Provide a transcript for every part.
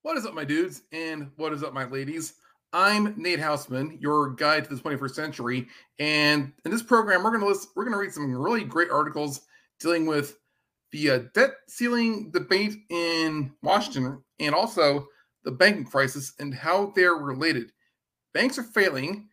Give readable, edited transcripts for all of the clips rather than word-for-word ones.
What is up, my dudes, and what is up, my ladies? I'm Nate Houseman, your guide to the 21st century, and in this program, we're gonna read some really great articles dealing with the debt ceiling debate in Washington, and also the banking crisis and how they're related. Banks are failing.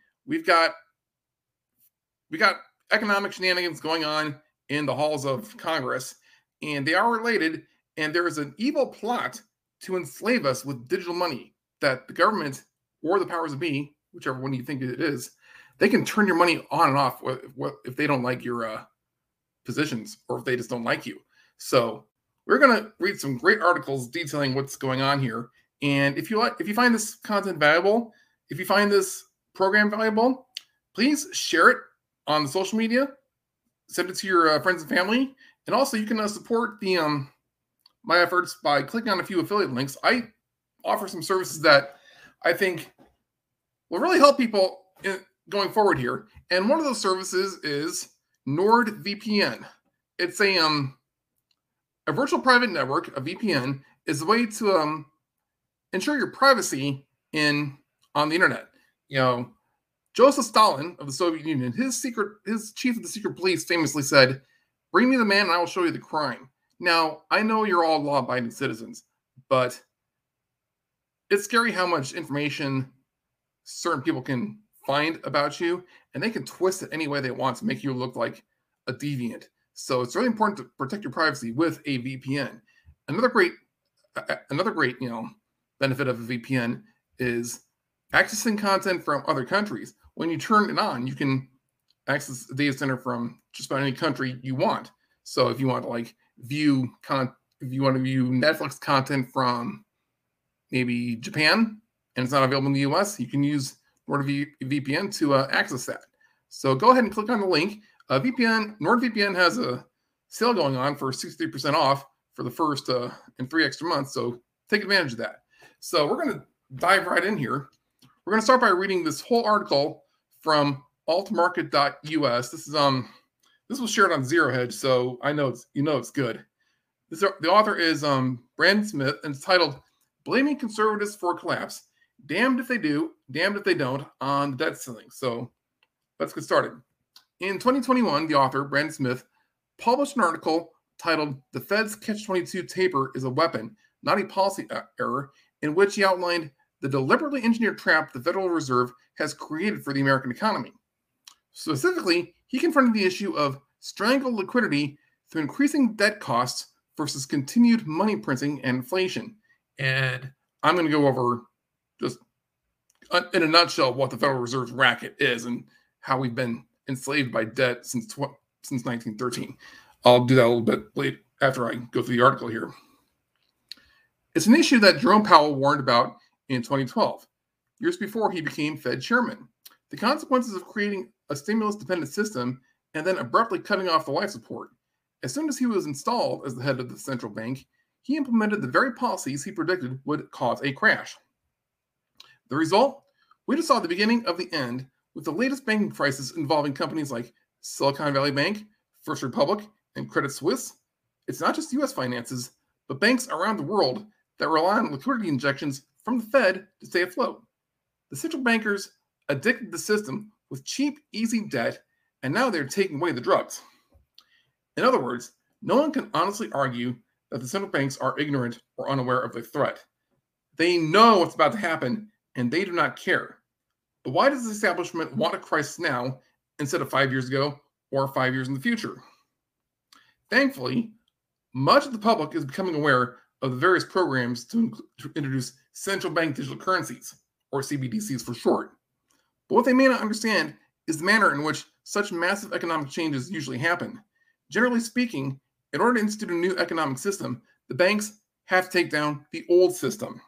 We got economic shenanigans going on in the halls of Congress, and they are related. And there is an evil plot to enslave us with digital money that the government or the powers that be, whichever one you think it is, they can turn your money on and off if they don't like your positions or if they just don't like you. So we're gonna read some great articles detailing what's going on here. And if you find this content valuable, if you find this program valuable, please share it on the social media, send it to your friends and family, and also you can support the my efforts by clicking on a few affiliate links. I offer some services that I think will really help people going forward here. And one of those services is NordVPN. It's a virtual private network. A VPN is a way to ensure your privacy on the internet. You know, Joseph Stalin of the Soviet Union, his chief of the secret police famously said, "Bring me the man and I will show you the crime." Now, I know you're all law-abiding citizens, but it's scary how much information certain people can find about you, and they can twist it any way they want to make you look like a deviant. So it's really important to protect your privacy with a VPN. Another great benefit of a VPN is accessing content from other countries. When you turn it on, you can access the data center from just about any country you want. So if you want to if you want to view Netflix content from maybe Japan and it's not available in the US, you can use NordVPN to access that. So go ahead and click on the link. NordVPN has a sale going on for 63% off for the first and 3 extra months. So take advantage of that. So we're going to dive right in here. We're going to start by reading this whole article from altmarket.us. This was shared on Zero Hedge, so I know it's good. The author is Brandon Smith, and it's titled "Blaming Conservatives for Collapse: Damned if they do, damned if they don't" on the debt ceiling. So let's get started. In 2021, the author, Brandon Smith, published an article titled "The Fed's Catch-22 Taper is a Weapon, Not a Policy Error," in which he outlined the deliberately engineered trap the Federal Reserve has created for the American economy. Specifically, he confronted the issue of strangled liquidity through increasing debt costs versus continued money printing and inflation. And I'm going to go over just in a nutshell what the Federal Reserve's racket is and how we've been enslaved by debt since 1913. I'll do that a little bit later after I go through the article here. It's an issue that Jerome Powell warned about in 2012, years before he became Fed chairman. The consequences of creating a stimulus-dependent system and then abruptly cutting off the life support. As soon as he was installed as the head of the central bank, he implemented the very policies he predicted would cause a crash. The result? We just saw the beginning of the end with the latest banking crisis involving companies like Silicon Valley Bank, First Republic, and Credit Suisse. It's not just U.S. finances, but banks around the world that rely on liquidity injections from the Fed to stay afloat. The central bankers addicted the system with cheap, easy debt, and now they're taking away the drugs. In other words, no one can honestly argue that the central banks are ignorant or unaware of the threat. They know what's about to happen, and they do not care. But why does the establishment want a crisis now instead of 5 years ago or 5 years in the future? Thankfully, much of the public is becoming aware of the various programs to introduce central bank digital currencies, or CBDCs for short. But what they may not understand is the manner in which such massive economic changes usually happen. Generally speaking, in order to institute a new economic system, the banks have to take down the old system.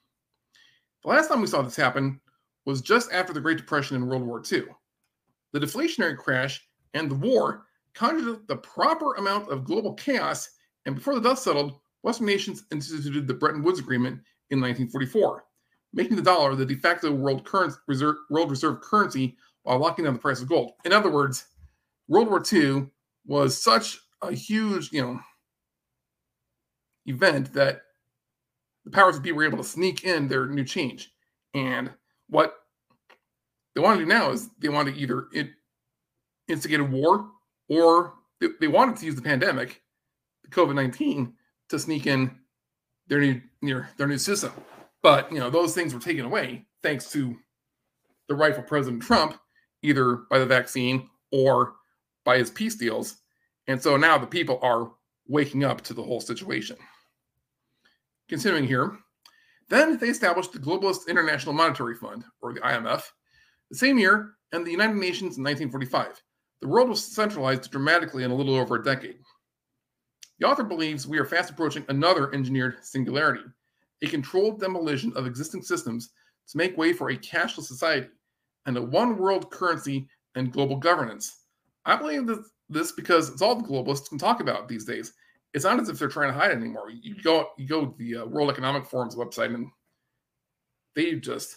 The last time we saw this happen was just after the Great Depression in World War II. The deflationary crash and the war conjured up the proper amount of global chaos, and before the dust settled, Western nations instituted the Bretton Woods Agreement in 1944, making the dollar the de facto world reserve currency while locking down the price of gold. In other words, World War II was such a huge, event that the powers that be were able to sneak in their new change. And what they want to do now is they want to either instigate a war, or they wanted to use the pandemic, the COVID-19, to sneak in their new system. But those things were taken away thanks to the rightful President Trump, either by the vaccine or by his peace deals. And so now the people are waking up to the whole situation. Continuing here, then they established the Globalist International Monetary Fund, or the IMF, the same year, and the United Nations in 1945. The world was centralized dramatically in a little over a decade. The author believes we are fast approaching another engineered singularity, a controlled demolition of existing systems to make way for a cashless society and a one-world currency and global governance. I believe this because it's all the globalists can talk about these days. It's not as if they're trying to hide it anymore. You go to the World Economic Forum's website, and they just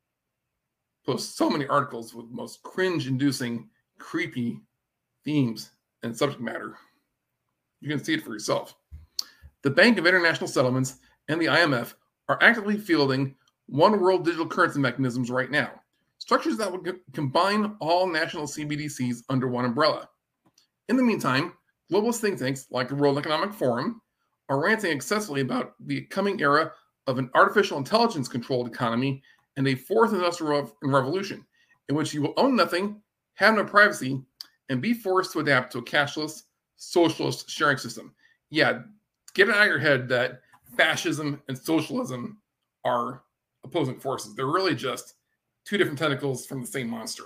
post so many articles with the most cringe-inducing, creepy themes and subject matter. You can see it for yourself. The Bank of International Settlements and the IMF are actively fielding one world digital currency mechanisms right now, structures that would combine all national CBDCs under one umbrella. In the meantime, globalist think tanks like the World Economic Forum are ranting excessively about the coming era of an artificial intelligence-controlled economy and a fourth industrial revolution, in which you will own nothing, have no privacy, and be forced to adapt to a cashless, socialist sharing system. Yeah, get it out of your head that fascism and socialism are opposing forces. They're really just two different tentacles from the same monster.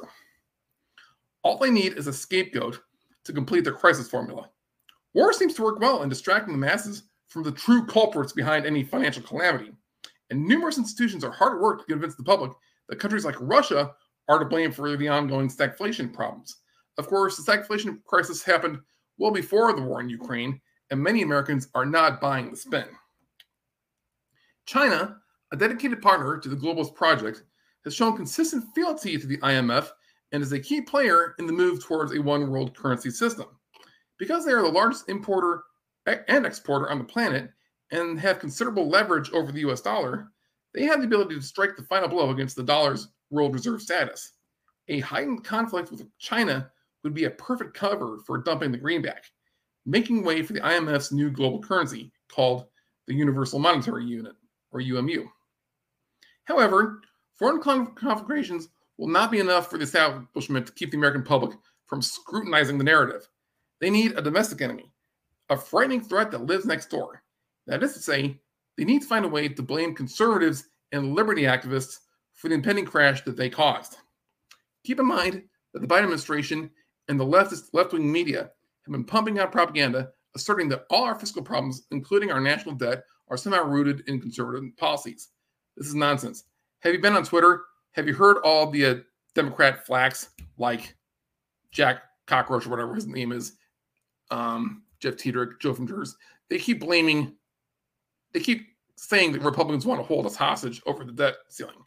All they need is a scapegoat to complete their crisis formula. War seems to work well in distracting the masses from the true culprits behind any financial calamity. And numerous institutions are hard at work to convince the public that countries like Russia are to blame for the ongoing stagflation problems. Of course, the stagflation crisis happened well before the war in Ukraine, and many Americans are not buying the spin. China, a dedicated partner to the globalist project, has shown consistent fealty to the IMF and is a key player in the move towards a one-world currency system. Because they are the largest importer and exporter on the planet and have considerable leverage over the US dollar, they have the ability to strike the final blow against the dollar's world reserve status. A heightened conflict with China would be a perfect cover for dumping the greenback, making way for the IMF's new global currency called the Universal Monetary Unit, or UMU. However, foreign conflagrations will not be enough for the establishment to keep the American public from scrutinizing the narrative. They need a domestic enemy, a frightening threat that lives next door. That is to say, they need to find a way to blame conservatives and liberty activists for the impending crash that they caused. Keep in mind that the Biden administration and the left-wing media have been pumping out propaganda asserting that all our fiscal problems, including our national debt, are somehow rooted in conservative policies. This is nonsense. Have you been on Twitter? Have you heard all the Democrat flacks like Jack Cockroach or whatever his name is, Jeff Tiedrich, Joe from Jersey? They keep saying that Republicans want to hold us hostage over the debt ceiling.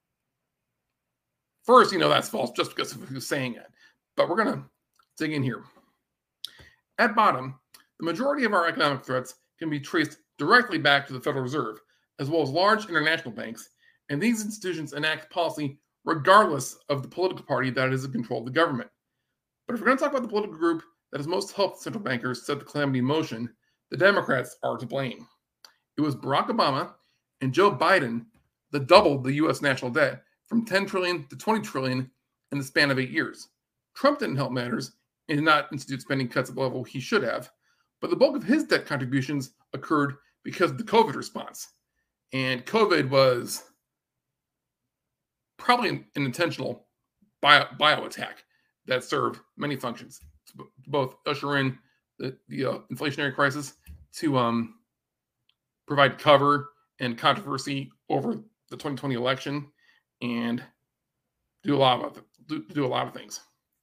First, that's false just because of who's saying it. But we're going to dig in here. At bottom, the majority of our economic threats can be traced directly back to the Federal Reserve, as well as large international banks, and these institutions enact policy regardless of the political party that is in control of the government. But if we're going to talk about the political group that has most helped central bankers set the calamity in motion, the Democrats are to blame. It was Barack Obama and Joe Biden that doubled the U.S. national debt from $10 trillion to $20 trillion in the span of 8 years. Trump didn't help matters and did not institute spending cuts at the level he should have, but the bulk of his debt contributions occurred because of the COVID response. And COVID was probably an intentional bio attack that served many functions, to both usher in the inflationary crisis, to provide cover and controversy over the 2020 election, and do a lot of things.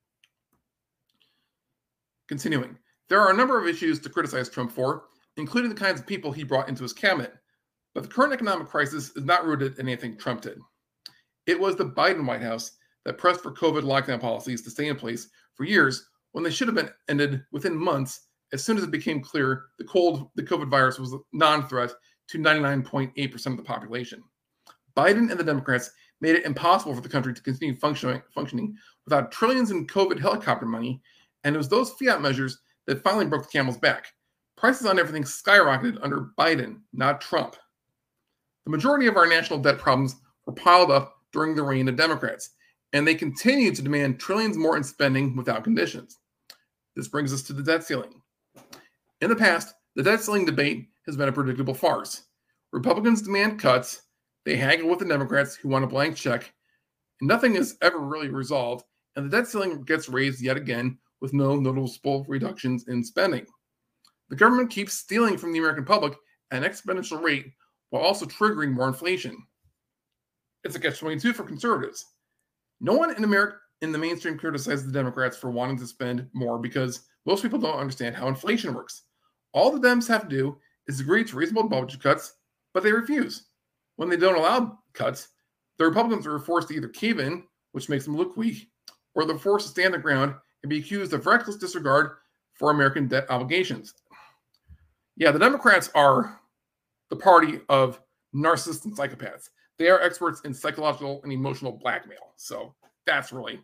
Continuing, there are a number of issues to criticize Trump for, including the kinds of people he brought into his cabinet. But the current economic crisis is not rooted in anything Trump did. It was the Biden White House that pressed for COVID lockdown policies to stay in place for years when they should have been ended within months as soon as it became clear the COVID virus was a non-threat to 99.8% of the population. Biden and the Democrats made it impossible for the country to continue functioning without trillions in COVID helicopter money, and it was those fiat measures that finally broke the camel's back. Prices on everything skyrocketed under Biden, not Trump. The majority of our national debt problems were piled up during the reign of Democrats, and they continue to demand trillions more in spending without conditions. This brings us to the debt ceiling. In the past, the debt ceiling debate has been a predictable farce. Republicans demand cuts, they haggle with the Democrats who want a blank check, and nothing is ever really resolved, and the debt ceiling gets raised yet again with no noticeable reductions in spending. The government keeps stealing from the American public at an exponential rate while also triggering more inflation. It's a catch-22 for conservatives. No one in America in the mainstream criticizes the Democrats for wanting to spend more because most people don't understand how inflation works. All the Dems have to do is agree to reasonable budget cuts, but they refuse. When they don't allow cuts, the Republicans are forced to either cave in, which makes them look weak, or they're forced to stand their ground and be accused of reckless disregard for American debt obligations. Yeah, the Democrats are the party of narcissists and psychopaths. They are experts in psychological and emotional blackmail. So that's really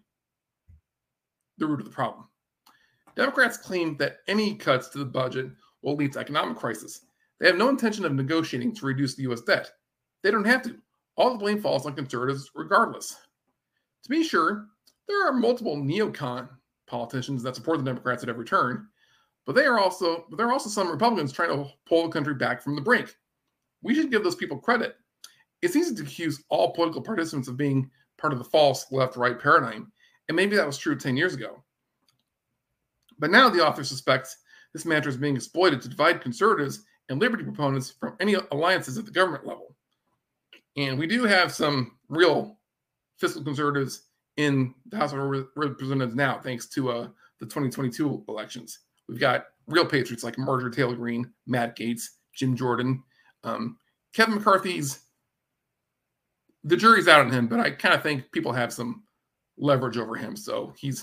the root of the problem. Democrats claim that any cuts to the budget will lead to economic crisis. They have no intention of negotiating to reduce the U.S. debt. They don't have to. All the blame falls on conservatives regardless. To be sure, there are multiple neocon politicians that support the Democrats at every turn, but there are also some Republicans trying to pull the country back from the brink. We should give those people credit. It's easy to accuse all political participants of being part of the false left-right paradigm, and maybe that was true 10 years ago. But now the author suspects this mantra is being exploited to divide conservatives and liberty proponents from any alliances at the government level. And we do have some real fiscal conservatives in the House of Representatives now, thanks to the 2022 elections. We've got real patriots like Marjorie Taylor Greene, Matt Gaetz, Jim Jordan. Kevin McCarthy's, the jury's out on him, but I kind of think people have some leverage over him, so he's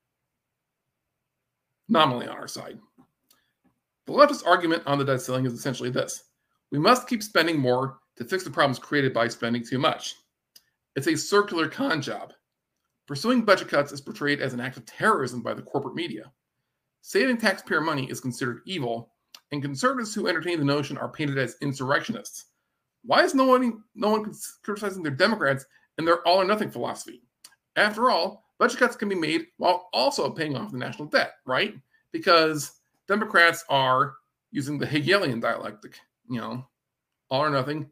nominally on our side. The leftist argument on the debt ceiling is essentially this: we must keep spending more to fix the problems created by spending too much. It's a circular con job. Pursuing budget cuts is portrayed as an act of terrorism by the corporate media. Saving taxpayer money is considered evil, and conservatives who entertain the notion are painted as insurrectionists. Why is no one criticizing their Democrats and their all-or-nothing philosophy? After all, budget cuts can be made while also paying off the national debt, right? Because Democrats are using the Hegelian dialectic, all or nothing.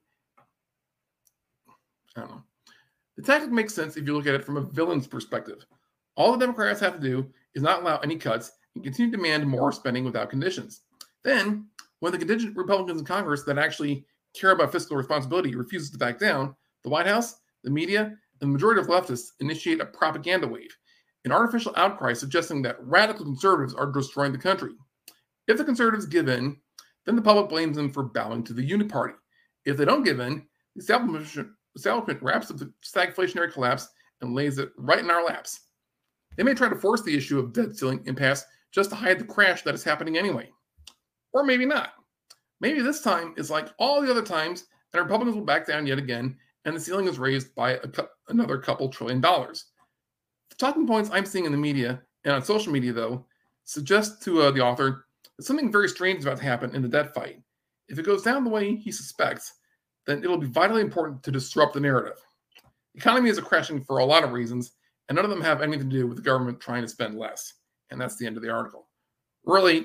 I don't know. The tactic makes sense if you look at it from a villain's perspective. All the Democrats have to do is not allow any cuts and continue to demand more spending without conditions. Then, when the contingent Republicans in Congress that actually care about fiscal responsibility refuses to back down, the White House, the media, and the majority of leftists initiate a propaganda wave, an artificial outcry suggesting that radical conservatives are destroying the country. If the conservatives give in, then the public blames them for bowing to the uniparty. If they don't give in, the establishment wraps up the stagflationary collapse and lays it right in our laps. They may try to force the issue of debt ceiling impasse just to hide the crash that is happening anyway. Or maybe not. Maybe this time is like all the other times, and Republicans will back down yet again, and the ceiling is raised by another couple $1 trillion. The talking points I'm seeing in the media and on social media, though, suggest to the author that something very strange is about to happen in the debt fight. If it goes down the way he suspects, then it'll be vitally important to disrupt the narrative. The economy is crashing for a lot of reasons, and none of them have anything to do with the government trying to spend less. And that's the end of the article. Really,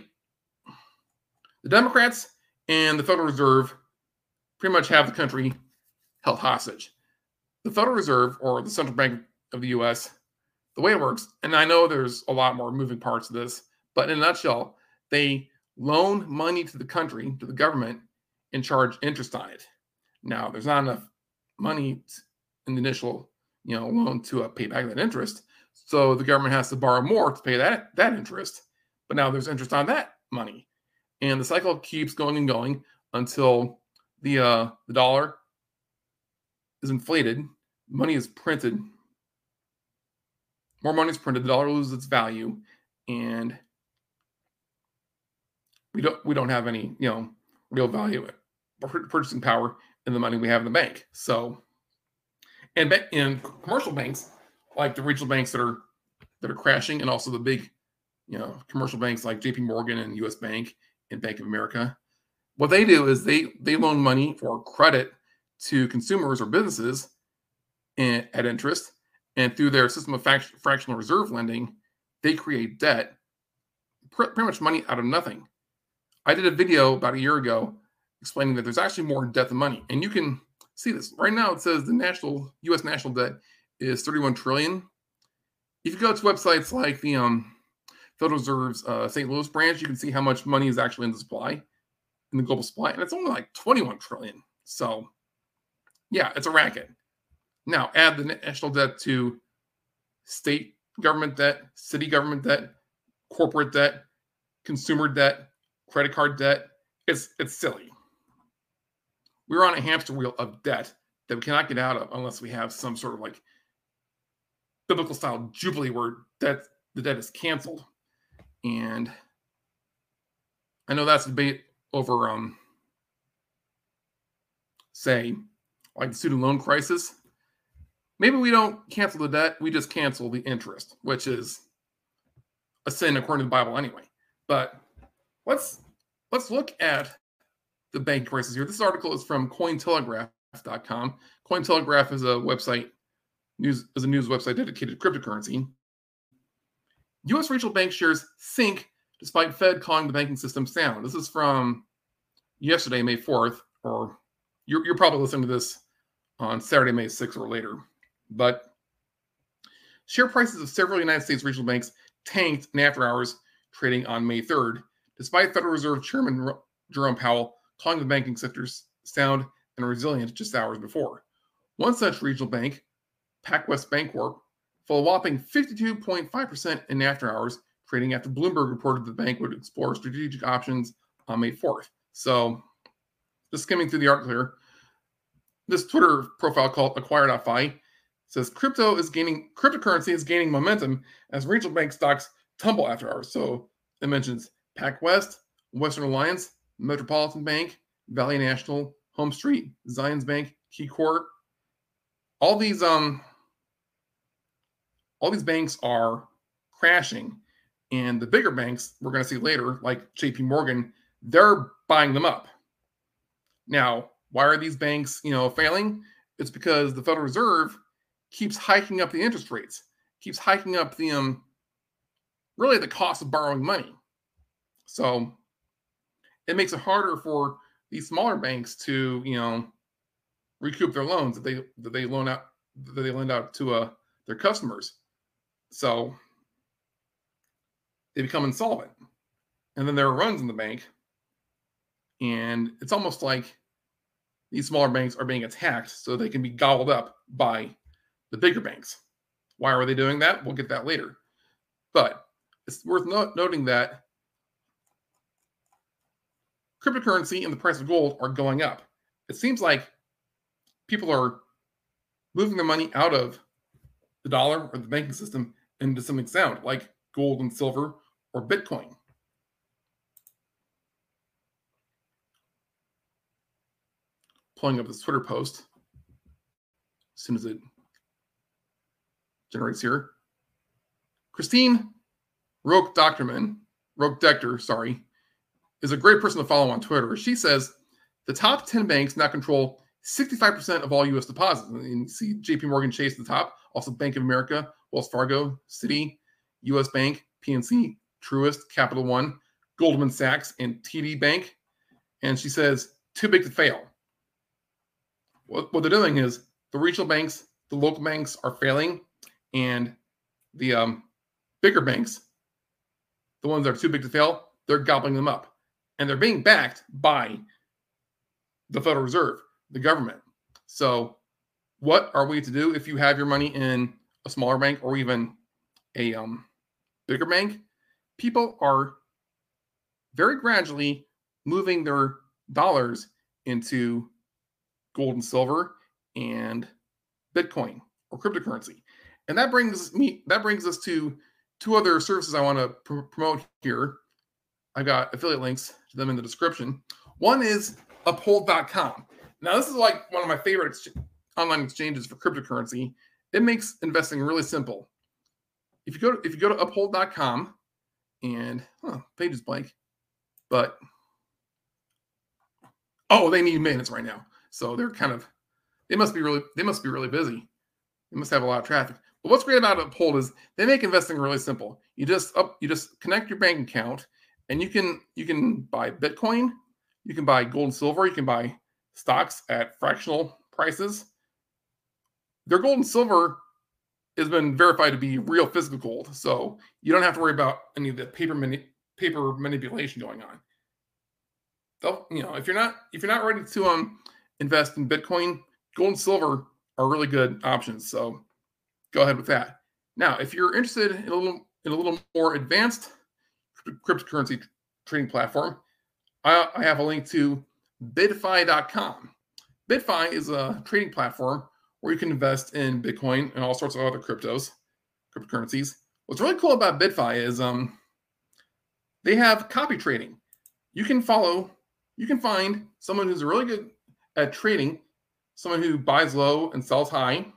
the Democrats and the Federal Reserve pretty much have the country held hostage. The Federal Reserve, or the Central Bank of the U.S., the way it works, and I know there's a lot more moving parts to this, but in a nutshell, they loan money to the country, to the government, and charge interest on it. Now, there's not enough money in the initial, loan to pay back that interest, so the government has to borrow more to pay that interest. But now there's interest on that money, and the cycle keeps going and going until the dollar is inflated, money is printed, more money is printed, the dollar loses its value, and we don't have any real value purchasing power in the money we have in the bank. So, and in commercial banks, like the regional banks that are crashing, and also the big, commercial banks like J.P. Morgan and U.S. Bank and Bank of America, what they do is they loan money for credit to consumers or businesses at interest, and through their system of fractional reserve lending, they create debt, pretty much money out of nothing. I did a video about a year ago explaining that there's actually more debt than money, and you can see this right now. It says the U.S. national debt is $31 trillion. If you go to websites like the Federal Reserve's St. Louis branch, you can see how much money is actually in the supply, in the global supply, and it's only like 21 trillion. So, yeah, it's a racket. Now, add the national debt to state government debt, city government debt, corporate debt, consumer debt, credit card debt. It's silly. We're on a hamster wheel of debt that we cannot get out of unless we have some sort of like biblical style jubilee where the debt is canceled. And I know that's a debate over say like the student loan crisis. Maybe we don't cancel the debt, we just cancel the interest, which is a sin according to the Bible anyway. But let's look at the bank crisis here. This article is from Cointelegraph.com. Cointelegraph is a news website dedicated to cryptocurrency. U.S. regional bank shares sink despite Fed calling the banking system sound. This is from yesterday, May 4th, or you're probably listening to this on Saturday, May 6th or later. But share prices of several United States regional banks tanked in after-hours trading on May 3rd, despite Federal Reserve Chairman Jerome Powell calling the banking sector sound and resilient just hours before. One such regional bank, PacWest Bancorp, fell a whopping 52.5% in after-hours trading after Bloomberg reported the bank would explore strategic options on May 4th. So, just skimming through the article here, this Twitter profile called Acquire.fi says cryptocurrency is gaining momentum as regional bank stocks tumble after hours. So it mentions PacWest, Western Alliance, Metropolitan Bank, Valley National, Home Street, Zions Bank, KeyCorp. All these banks are crashing, and the bigger banks we're going to see later, like J.P. Morgan, they're buying them up. Now, why are these banks, failing? It's because the Federal Reserve keeps hiking up the interest rates, keeps hiking up the really the cost of borrowing money. So it makes it harder for these smaller banks to, recoup their loans that they lend out to their customers. So they become insolvent, and then there are runs in the bank, and it's almost like these smaller banks are being attacked so they can be gobbled up by the bigger banks. Why are they doing that? We'll get that later. But it's worth noting that cryptocurrency and the price of gold are going up. It seems like people are moving their money out of the dollar or the banking system into something sound, like gold and silver or Bitcoin. Pulling up this Twitter post as soon as it generates here. Christine Roque-Decter, is a great person to follow on Twitter. She says the top 10 banks now control 65% of all U.S. deposits. And you see J.P. Morgan Chase at the top, also Bank of America, Wells Fargo, Citi, U.S. Bank, PNC, Truist, Capital One, Goldman Sachs, and TD Bank. And she says, too big to fail. What they're doing is the regional banks, the local banks are failing, and the bigger banks, the ones that are too big to fail, they're gobbling them up. And they're being backed by the Federal Reserve, the government. So what are we to do if you have your money in a smaller bank or even a bigger bank? People are very gradually moving their dollars into gold and silver and Bitcoin or cryptocurrency. And that brings us to two other services I want to promote here. I've got affiliate links to them in the description. One is Uphold.com. Now, this is like one of my favorite online exchanges for cryptocurrency. It makes investing really simple. If you go to Uphold.com, and page is blank, but they need maintenance right now, so they must be really busy. They must have a lot of traffic. But what's great about Uphold is they make investing really simple. You just connect your bank account, and you can buy Bitcoin, you can buy gold and silver, you can buy stocks at fractional prices. Their gold and silver has been verified to be real physical gold, so you don't have to worry about any of the paper manipulation going on. If you're not ready to invest in Bitcoin, gold and silver are really good options. So go ahead with that. Now, if you're interested in a little more advanced cryptocurrency trading platform, I have a link to BitFi.com. BitFi is a trading platform where you can invest in Bitcoin and all sorts of other cryptocurrencies. What's really cool about BitFi is they have copy trading. You can find someone who's really good at trading, someone who buys low and sells high,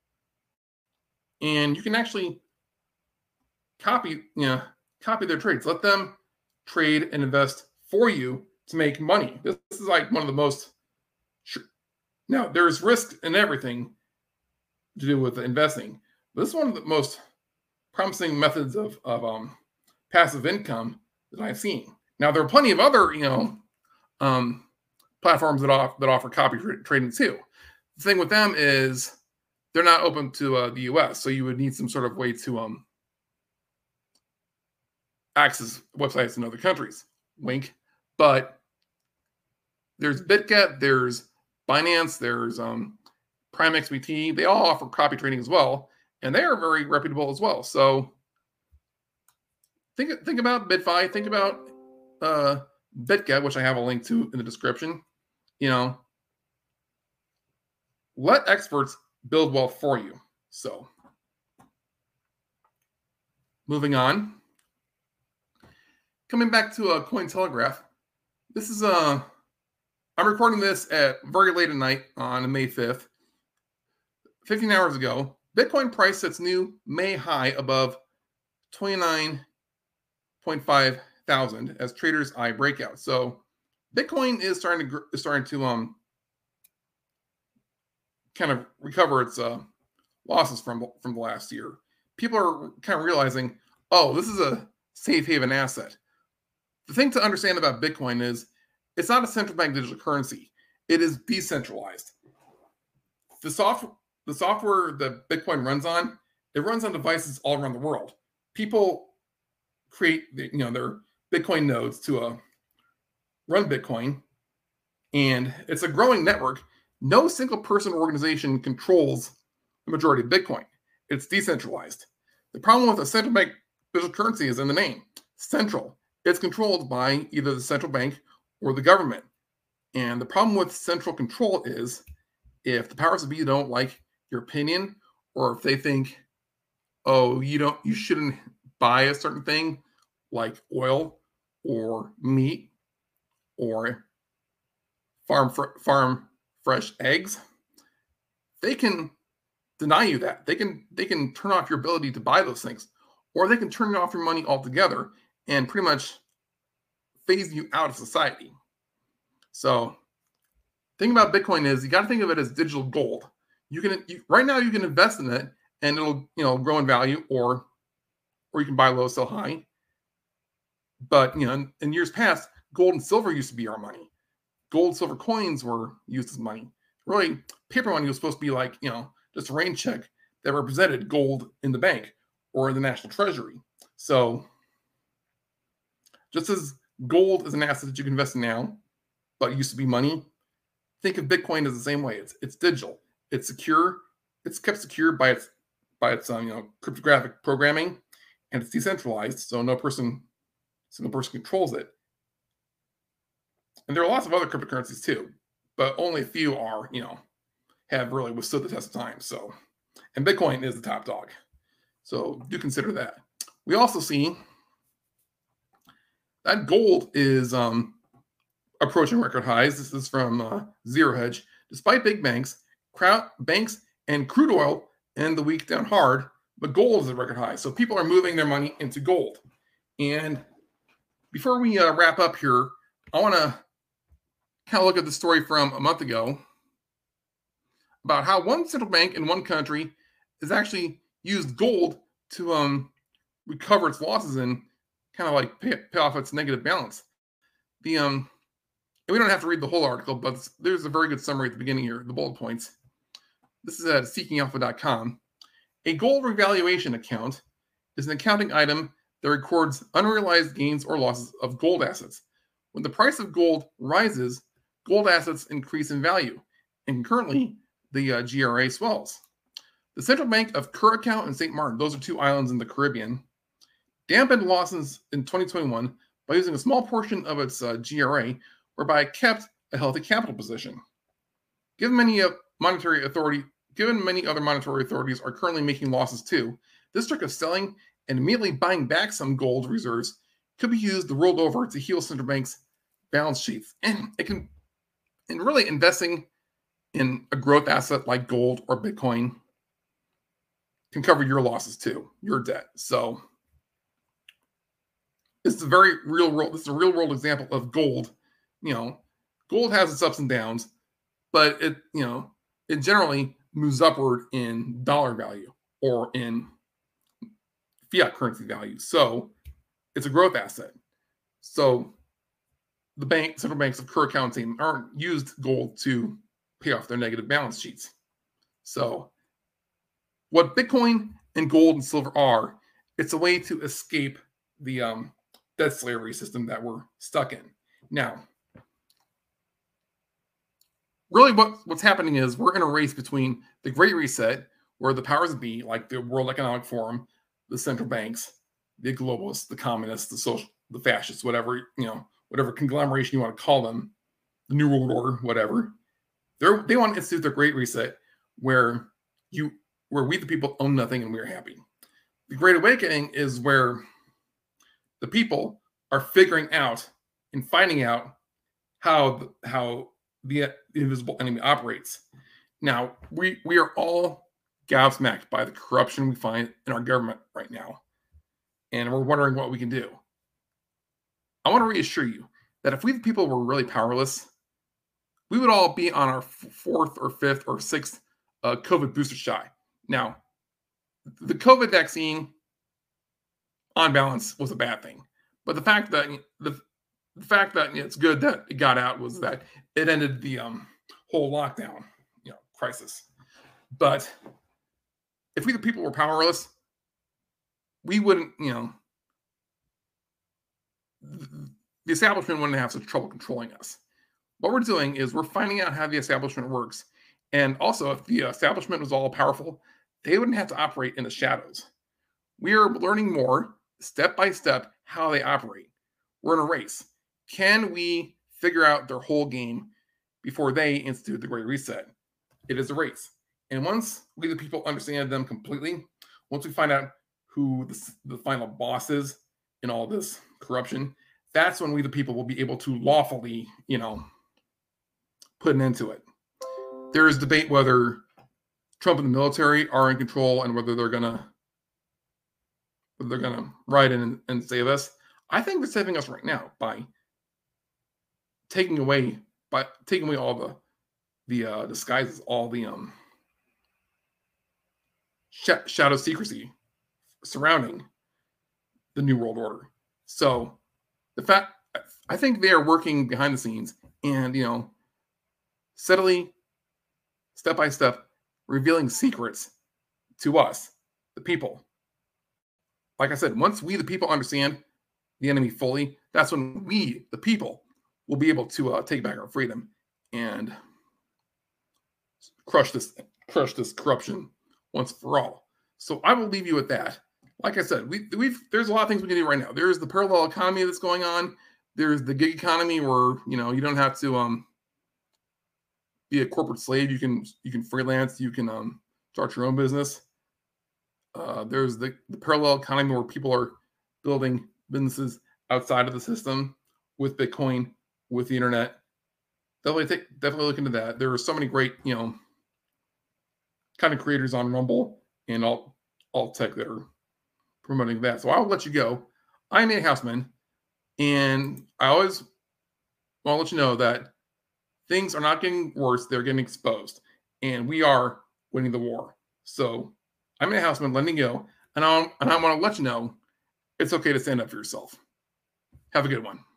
and you can actually copy their trades. Let them trade and invest for you to make money. This is like one of the most. Now, there's risk in everything to do with investing, but this is one of the most promising methods of passive income that I've seen. Now, there are plenty of other platforms that offer copy trading too. The thing with them is they're not open to the U.S., so you would need some sort of way to access websites in other countries. Wink. But there's BitGet, there's Binance, there's Prime XBT. They all offer copy trading as well, and they are very reputable as well. So think about BitFi. Think about BitGet, which I have a link to in the description. Let experts build wealth for you. So moving on. Coming back to Cointelegraph. This is I'm recording this at very late at night on May 5th. 15 hours ago, Bitcoin price sets new May high above 29.5 thousand as traders eye breakout. So Bitcoin is starting to kind of recover its losses from the last year. People are kind of realizing, this is a safe haven asset. The thing to understand about Bitcoin is it's not a central bank digital currency. It is decentralized. The software that Bitcoin runs on, it runs on devices all around the world. People create their Bitcoin nodes to run Bitcoin, and it's a growing network. No single person or organization controls the majority of Bitcoin. It's decentralized. The problem with a central bank digital currency is in the name, central. It's controlled by either the central bank or the government. And the problem with central control is if the powers that be don't like your opinion, or if they think, you shouldn't buy a certain thing like oil or meat or farm fresh eggs, they can deny you that. They can turn off your ability to buy those things, or they can turn off your money altogether and pretty much phase you out of society. So, thing about Bitcoin is you got to think of it as digital gold. Right now you can invest in it and it'll grow in value, or you can buy low, sell high. But in years past, gold and silver used to be our money. Gold, silver coins were used as money. Really, paper money was supposed to be like just a rain check that represented gold in the bank or in the national treasury. So, just as gold is an asset that you can invest in now, but it used to be money, think of Bitcoin as the same way. It's digital. It's secure. It's kept secure by its cryptographic programming, and it's decentralized, so no person controls it. And there are lots of other cryptocurrencies too, but only a few have really withstood the test of time. So, and Bitcoin is the top dog. So do consider that. We also see that gold is approaching record highs. This is from Zero Hedge. Despite big banks, banks and crude oil end the week down hard, but gold is at record high. So people are moving their money into gold. And before we wrap up here, I want to kind of look at the story from a month ago about how one central bank in one country has actually used gold to recover its losses and kind of like pay off its negative balance. And we don't have to read the whole article, but there's a very good summary at the beginning here, the bullet points. This is at seekingalpha.com. A gold revaluation account is an accounting item that records unrealized gains or losses of gold assets. When the price of gold rises, gold assets increase in value, and currently the GRA swells. The Central Bank of Curacao and St. Martin, those are two islands in the Caribbean, dampened losses in 2021 by using a small portion of its GRA, whereby it kept a healthy capital position. Given many other monetary authorities are currently making losses too, this trick of selling and immediately buying back some gold reserves could be used rolled over to heal central banks' balance sheets. And really investing in a growth asset like gold or Bitcoin can cover your losses too, your debt. So it's a very real world. This is a real world example of gold. Gold has its ups and downs, but it generally moves upward in dollar value or in fiat currency value. So it's a growth asset. So the central banks of Curacao and St. Martin used gold to pay off their negative balance sheets. So what Bitcoin and gold and silver are, it's a way to escape the debt slavery system that we're stuck in. Now, really what's happening is we're in a race between the Great Reset, where the powers that be, like the World Economic Forum, the central banks, the globalists, the communists, the fascists, whatever conglomeration you want to call them, the New World Order, whatever. They want to institute the Great Reset, where we the people own nothing and we're happy. The Great Awakening is where the people are figuring out and finding out how the invisible enemy operates. Now, we are all gobsmacked by the corruption we find in our government right now, and we're wondering what we can do. I want to reassure you that if we the people were really powerless, we would all be on our fourth or fifth or sixth COVID booster shot. Now, the COVID vaccine, on balance, was a bad thing, but the fact that it's good that it got out was that it ended the whole lockdown, crisis. But if we the people were powerless, we wouldn't, the establishment wouldn't have such trouble controlling us. What we're doing is we're finding out how the establishment works. And also, if the establishment was all powerful, they wouldn't have to operate in the shadows. We are learning more, step by step, how they operate. We're in a race. Can we figure out their whole game before they institute the Great Reset? It is a race. And once we, the people, understand them completely, once we find out who the final boss is in all this corruption, that's when we, the people, will be able to lawfully, put an end to it. There is debate whether Trump and the military are in control and whether they're gonna ride in and save us. I think they're saving us right now by taking away all the disguises, all the shadow secrecy surrounding the New World Order. So I think they are working behind the scenes and steadily, step by step, revealing secrets to us, the people. Like I said, once we, the people, understand the enemy fully, that's when we, the people, will be able to take back our freedom and crush this corruption once for all. So I will leave you with that. Like I said, there's a lot of things we can do right now. There's the parallel economy that's going on. There's the gig economy where you don't have to be a corporate slave. You can freelance. You can start your own business. There's the parallel economy where people are building businesses outside of the system with Bitcoin with the internet. Definitely look into that. There are so many great, kind of creators on Rumble and all tech that are promoting that. So I'll let you go. I'm a Houseman, and I always want to let you know that things are not getting worse; they're getting exposed, and we are winning the war. So I'm a Houseman, letting you go, and I want to let you know it's okay to stand up for yourself. Have a good one.